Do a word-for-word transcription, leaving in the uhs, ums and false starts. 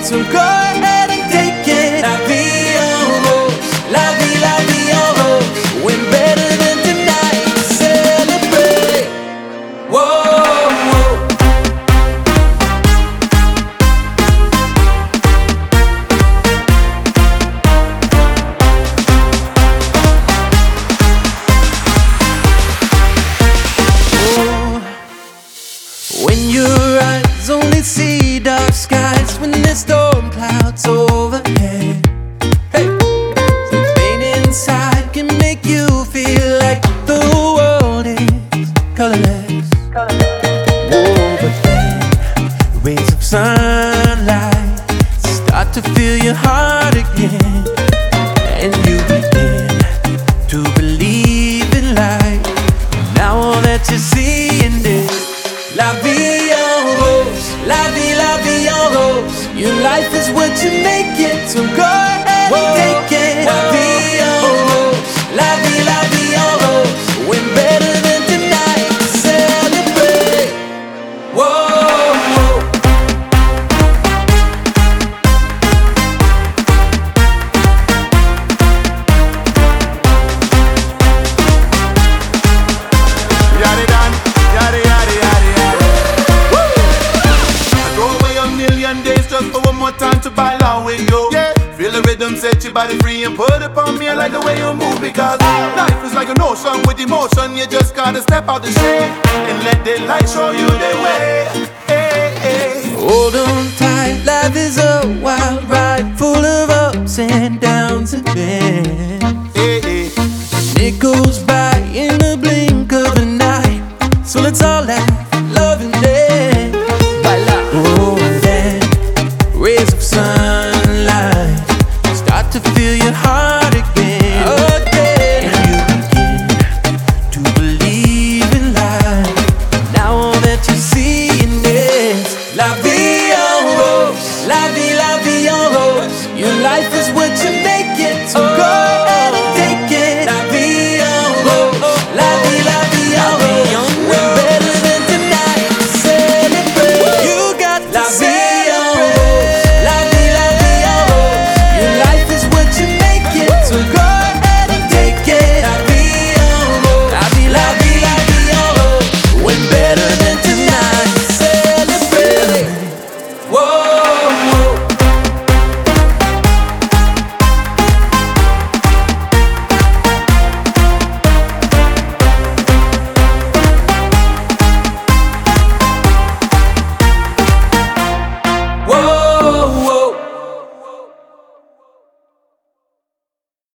so go ahead and take it. La vie en rose, la vie, la vie en rose. When better than tonight, celebrate. Whoa. When your eyes only see dark skies, when there's storm clouds overhead, hey, the pain inside can make you feel like the world is colorless. Whoa, but then rays of sunlight start to fill your heart again, and you begin to believe in life. Now all that you're seeing is la vie en rose, la vie, la vie en rose. Your life is what you make it, so go ahead and take it. La vie en rose, la vie, la vie en rose. When better than tonight, celebrate. Whoa. Yada done, yada yada yada yada. I throw away a million days just for one more time to ball out with you. Yeah. Feel the rhythm, set your body free and put it on me. I like the way you move because life is like an ocean with emotion. You just gotta step out the shade and let the light show you the way. Hey, hey. Hold on tight, life is a wild ride. For